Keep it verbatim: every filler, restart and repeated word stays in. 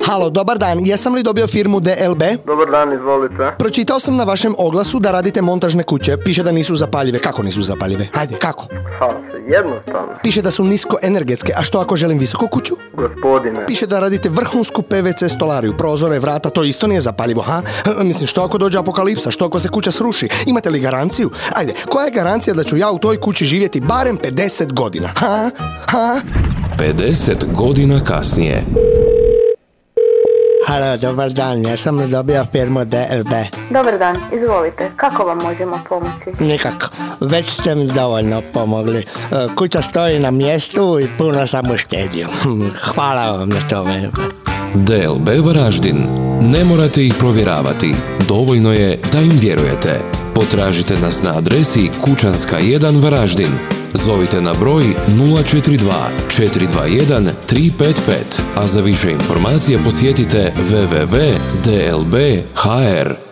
Halo, dobar dan, jesam li dobio firmu D L B? Dobar dan, izvolite. Pročitao sam na vašem oglasu da radite montažne kuće. Piše da nisu zapaljive. Kako nisu zapaljive? Hajde, kako? Ha, jednostavno. Piše da su niskoenergetske. A što ako želim visoku kuću? Gospodine. Piše da radite vrhunsku P V C stolariju. Prozore, vrata, to isto nije zapaljivo, ha? Mislim, što ako dođe apokalipsa? Što ako se kuća sruši? Imate li garanciju? Ajde, koja je garancija da ću ja u toj kući živjeti barem pedeset godina? Ha? Ha? pedeset godina kasnije. Halo, dobar dan, ja sam dobio firmu D L B. Dobar dan, izvolite. Kako vam možemo pomoći? Nikako, već ste mi dovoljno pomogli. Kuća stoji na mjestu i puno sam uštedio. Hvala vam na tome. D L B Varaždin. Ne morate ih provjeravati. Dovoljno je da im vjerujete. Potražite nas na adresi Kućanska jedan Varaždin. Zovite na broj nula četiri dva četiri dva jedan tri pet pet, a za više informacija posjetite w w w tačka d l b tačka h r.